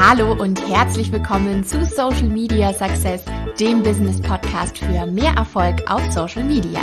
Hallo und herzlich willkommen zu Social Media Success, dem Business Podcast für mehr Erfolg auf Social Media.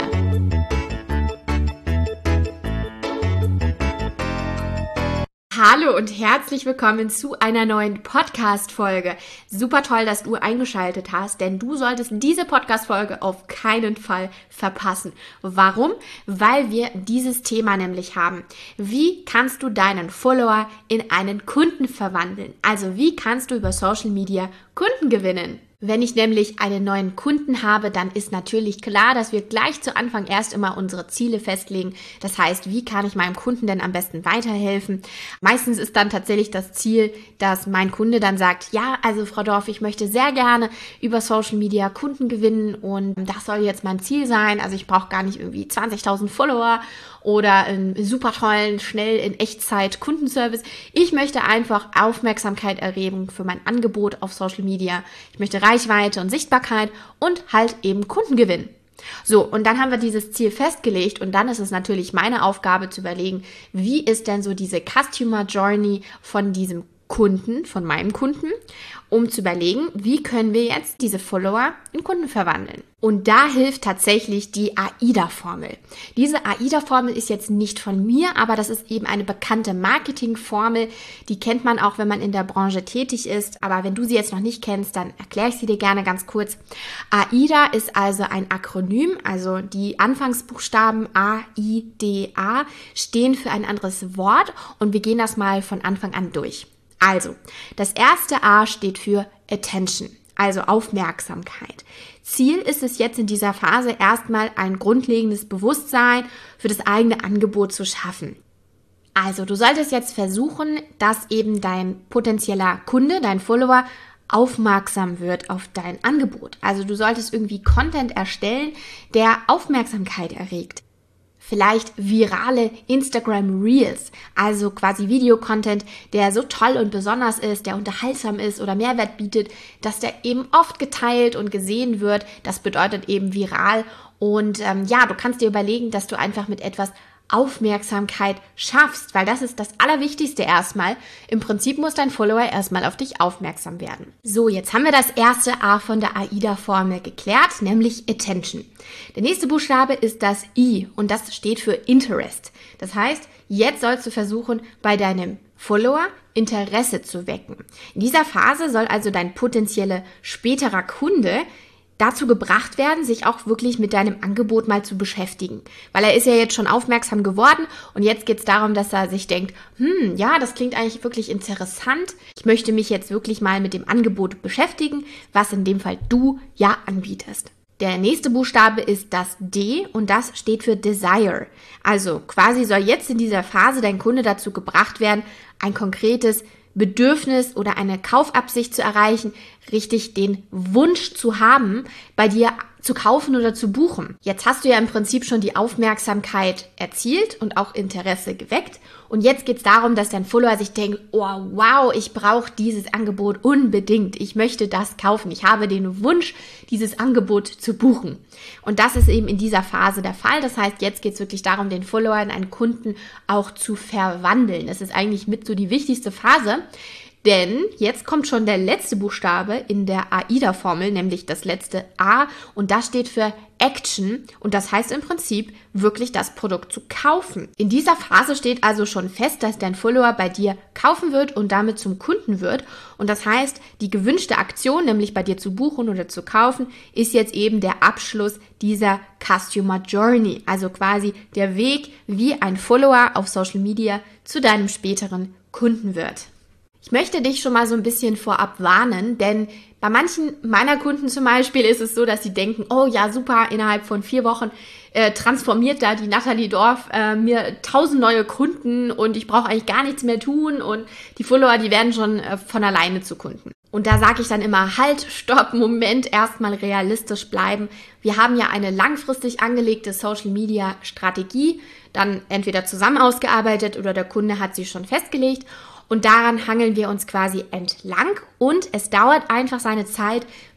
Hallo und herzlich willkommen zu einer neuen Podcast-Folge. Super toll, dass du eingeschaltet hast, denn du solltest diese Podcast-Folge auf keinen Fall verpassen. Warum? Weil wir dieses Thema nämlich haben. Wie kannst du deinen Follower in einen Kunden verwandeln? Also wie kannst du über Social Media Kunden gewinnen? Wenn ich nämlich einen neuen Kunden habe, dann ist natürlich klar, dass wir gleich zu Anfang erst immer unsere Ziele festlegen. Das heißt, wie kann ich meinem Kunden denn am besten weiterhelfen? Meistens ist dann tatsächlich das Ziel, dass mein Kunde dann sagt, ja, also Frau Dorf, ich möchte sehr gerne über Social Media Kunden gewinnen und das soll jetzt mein Ziel sein. Also ich brauche gar nicht irgendwie 20.000 Follower oder einen super tollen, schnell in Echtzeit Kundenservice. Ich möchte einfach Aufmerksamkeit erregen für mein Angebot auf Social Media. Ich möchte Reichweite und Sichtbarkeit und halt eben Kundengewinn. So, und dann haben wir dieses Ziel festgelegt und dann ist es natürlich meine Aufgabe zu überlegen, wie ist denn so diese Customer Journey von diesem Kunden, von meinem Kunden, um zu überlegen, wie können wir jetzt diese Follower in Kunden verwandeln. Und da hilft tatsächlich die AIDA-Formel. Diese AIDA-Formel ist jetzt nicht von mir, aber das ist eben eine bekannte Marketing-Formel. Die kennt man auch, wenn man in der Branche tätig ist. Aber wenn du sie jetzt noch nicht kennst, dann erkläre ich sie dir gerne ganz kurz. AIDA ist also ein Akronym, also die Anfangsbuchstaben A, I, D, A stehen für ein anderes Wort und wir gehen das mal von Anfang an durch. Also, das erste A steht für Attention, also Aufmerksamkeit. Ziel ist es jetzt in dieser Phase erstmal ein grundlegendes Bewusstsein für das eigene Angebot zu schaffen. Also, du solltest jetzt versuchen, dass eben dein potenzieller Kunde, dein Follower, aufmerksam wird auf dein Angebot. Also, du solltest irgendwie Content erstellen, der Aufmerksamkeit erregt. Vielleicht virale Instagram Reels, also quasi Videocontent, der so toll und besonders ist, der unterhaltsam ist oder Mehrwert bietet, dass der eben oft geteilt und gesehen wird. Das bedeutet eben viral. Und du kannst dir überlegen, dass du einfach mit etwas Aufmerksamkeit schaffst, weil das ist das Allerwichtigste erstmal. Im Prinzip muss dein Follower erstmal auf dich aufmerksam werden. So, jetzt haben wir das erste A von der AIDA-Formel geklärt, nämlich Attention. Der nächste Buchstabe ist das I und das steht für Interest. Das heißt, jetzt sollst du versuchen, bei deinem Follower Interesse zu wecken. In dieser Phase soll also dein potenzieller späterer Kunde dazu gebracht werden, sich auch wirklich mit deinem Angebot mal zu beschäftigen. Weil er ist ja jetzt schon aufmerksam geworden und jetzt geht es darum, dass er sich denkt, das klingt eigentlich wirklich interessant. Ich möchte mich jetzt wirklich mal mit dem Angebot beschäftigen, was in dem Fall du ja anbietest. Der nächste Buchstabe ist das D und das steht für Desire. Also quasi soll jetzt in dieser Phase dein Kunde dazu gebracht werden, ein konkretes Bedürfnis oder eine Kaufabsicht zu erreichen, richtig den Wunsch zu haben, bei dir zu kaufen oder zu buchen. Jetzt hast du ja im Prinzip schon die Aufmerksamkeit erzielt und auch Interesse geweckt. Und jetzt geht es darum, dass dein Follower sich denkt, oh wow, ich brauche dieses Angebot unbedingt. Ich möchte das kaufen. Ich habe den Wunsch, dieses Angebot zu buchen. Und das ist eben in dieser Phase der Fall. Das heißt, jetzt geht es wirklich darum, den Follower in einen Kunden auch zu verwandeln. Das ist eigentlich mit so die wichtigste Phase. Denn jetzt kommt schon der letzte Buchstabe in der AIDA-Formel, nämlich das letzte A und das steht für Action und das heißt im Prinzip wirklich das Produkt zu kaufen. In dieser Phase steht also schon fest, dass dein Follower bei dir kaufen wird und damit zum Kunden wird und das heißt, die gewünschte Aktion, nämlich bei dir zu buchen oder zu kaufen, ist jetzt eben der Abschluss dieser Customer Journey, also quasi der Weg, wie ein Follower auf Social Media zu deinem späteren Kunden wird. Ich möchte dich schon mal so ein bisschen vorab warnen, denn bei manchen meiner Kunden zum Beispiel ist es so, dass sie denken, oh ja, super, innerhalb von 4 Wochen transformiert da die Nathalie Dorf mir 1000 neue Kunden und ich brauche eigentlich gar nichts mehr tun und die Follower, die werden schon von alleine zu Kunden. Und da sage ich dann immer, halt, stopp, Moment, erstmal realistisch bleiben. Wir haben ja eine langfristig angelegte Social-Media-Strategie, dann entweder zusammen ausgearbeitet oder der Kunde hat sie schon festgelegt. Und daran hangeln wir uns quasi entlang und es dauert einfach seine Zeit,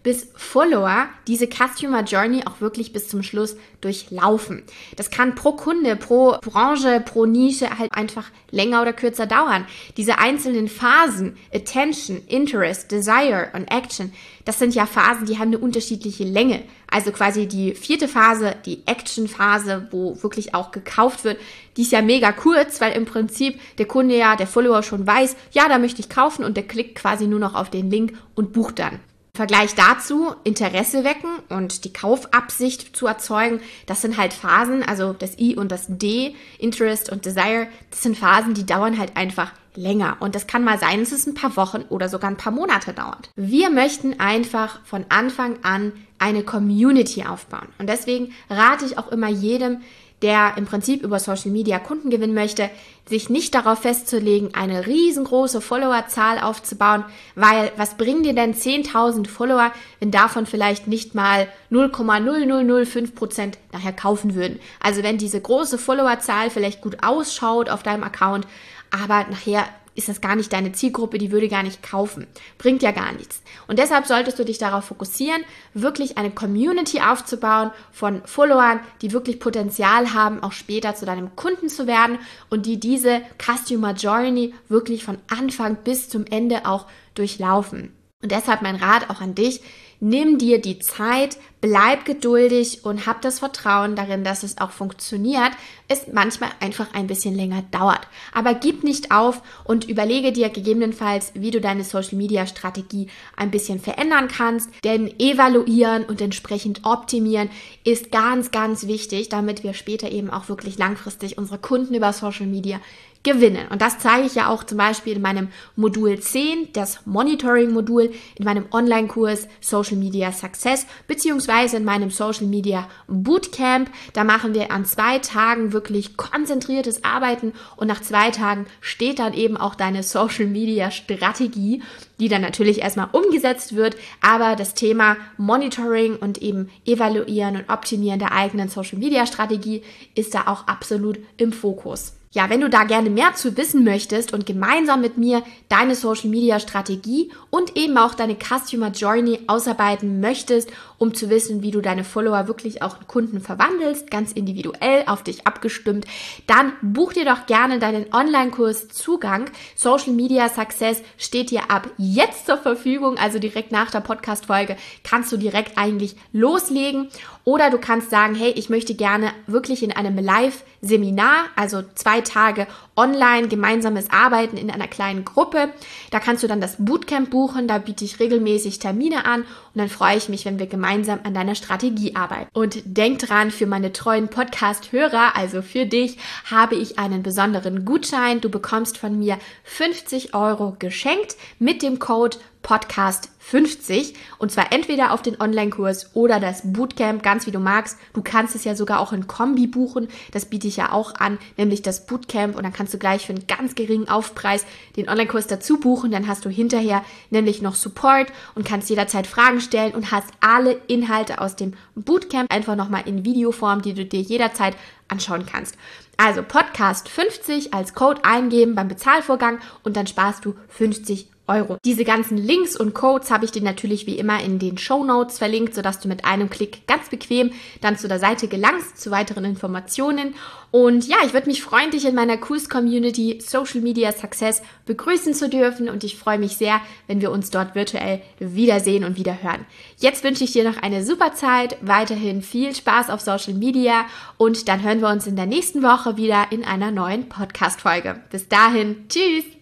bis Follower diese Customer Journey auch wirklich bis zum Schluss durchlaufen. Das kann pro Kunde, pro Branche, pro Nische halt einfach länger oder kürzer dauern. Diese einzelnen Phasen, Attention, Interest, Desire und Action, das sind ja Phasen, die haben eine unterschiedliche Länge. Also quasi die 4. Phase, die Action-Phase, wo wirklich auch gekauft wird, die ist ja mega kurz, weil im Prinzip der Kunde ja, der Follower schon weiß, ja, da möchte ich kaufen und der klickt quasi nur noch auf den Link und bucht dann. Im Vergleich dazu Interesse wecken und die Kaufabsicht zu erzeugen, das sind halt Phasen, also das I und das D, Interest und Desire, das sind Phasen, die dauern halt einfach länger. Und das kann mal sein, dass es ein paar Wochen oder sogar ein paar Monate dauert. Wir möchten einfach von Anfang an eine Community aufbauen. Und deswegen rate ich auch immer jedem, der im Prinzip über Social Media Kunden gewinnen möchte, sich nicht darauf festzulegen, eine riesengroße Followerzahl aufzubauen, weil was bringen dir denn 10.000 Follower, wenn davon vielleicht nicht mal 0,0005% nachher kaufen würden? Also wenn diese große Followerzahl vielleicht gut ausschaut auf deinem Account, aber nachher ist das gar nicht deine Zielgruppe, die würde gar nicht kaufen. Bringt ja gar nichts. Und deshalb solltest du dich darauf fokussieren, wirklich eine Community aufzubauen von Followern, die wirklich Potenzial haben, auch später zu deinem Kunden zu werden und die diese Customer Journey wirklich von Anfang bis zum Ende auch durchlaufen. Und deshalb mein Rat auch an dich, nimm dir die Zeit, bleib geduldig und hab das Vertrauen darin, dass es auch funktioniert, es manchmal einfach ein bisschen länger dauert. Aber gib nicht auf und überlege dir gegebenenfalls, wie du deine Social-Media-Strategie ein bisschen verändern kannst, denn evaluieren und entsprechend optimieren ist ganz, ganz wichtig, damit wir später eben auch wirklich langfristig unsere Kunden über Social Media gewinnen. Und das zeige ich ja auch zum Beispiel in meinem Modul 10, das Monitoring-Modul, in meinem Online-Kurs Social Media Success, beziehungsweise in meinem Social Media Bootcamp. Da machen wir an 2 Tagen wirklich konzentriertes Arbeiten und nach 2 Tagen steht dann eben auch deine Social Media Strategie, die dann natürlich erstmal umgesetzt wird, aber das Thema Monitoring und eben Evaluieren und Optimieren der eigenen Social Media Strategie ist da auch absolut im Fokus. Ja, wenn du da gerne mehr zu wissen möchtest und gemeinsam mit mir deine Social Media Strategie und eben auch deine Customer Journey ausarbeiten möchtest, um zu wissen, wie du deine Follower wirklich auch in Kunden verwandelst, ganz individuell auf dich abgestimmt, dann buch dir doch gerne deinen Online-Kurs Zugang. Social Media Success steht dir ab jetzt zur Verfügung, also direkt nach der Podcast-Folge kannst du direkt eigentlich loslegen. Oder du kannst sagen, hey, ich möchte gerne wirklich in einem Live-Seminar, also 2 Tage online, gemeinsames Arbeiten in einer kleinen Gruppe. Da kannst du dann das Bootcamp buchen, da biete ich regelmäßig Termine an und dann freue ich mich, wenn wir gemeinsam an deiner Strategie arbeiten. Und denk dran, für meine treuen Podcast-Hörer, also für dich, habe ich einen besonderen Gutschein. Du bekommst von mir 50 € geschenkt mit dem Code Podcast 50 und zwar entweder auf den Online-Kurs oder das Bootcamp, ganz wie du magst. Du kannst es ja sogar auch in Kombi buchen, das biete ich ja auch an, nämlich das Bootcamp und dann kannst du gleich für einen ganz geringen Aufpreis den Online-Kurs dazu buchen, dann hast du hinterher nämlich noch Support und kannst jederzeit Fragen stellen und hast alle Inhalte aus dem Bootcamp einfach nochmal in Videoform, die du dir jederzeit anschauen kannst. Also Podcast 50 als Code eingeben beim Bezahlvorgang und dann sparst du 50 €. Diese ganzen Links und Codes habe ich dir natürlich wie immer in den Shownotes verlinkt, sodass du mit einem Klick ganz bequem dann zu der Seite gelangst, zu weiteren Informationen. Und ja, ich würde mich freuen, dich in meiner Kurs-Community Social Media Success begrüßen zu dürfen und ich freue mich sehr, wenn wir uns dort virtuell wiedersehen und wieder hören. Jetzt wünsche ich dir noch eine super Zeit, weiterhin viel Spaß auf Social Media und dann hören wir uns in der nächsten Woche wieder in einer neuen Podcast-Folge. Bis dahin, tschüss!